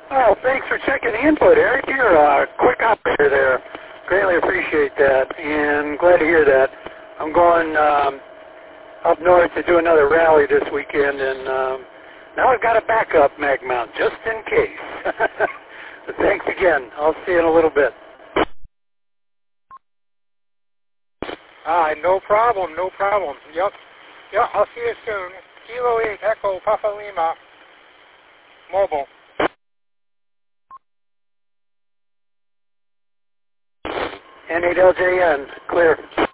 Oh, thanks for checking the input, Eric. You're a quick operator there. Greatly appreciate that, and glad to hear that. I'm going up north to do another rally this weekend, and now I've got a backup mag mount just in case. But thanks again. I'll see you in a little bit. No problem, no problem. Yep, I'll see you soon. Kilo 8 Echo Papa Lima, mobile. N8LJN, clear.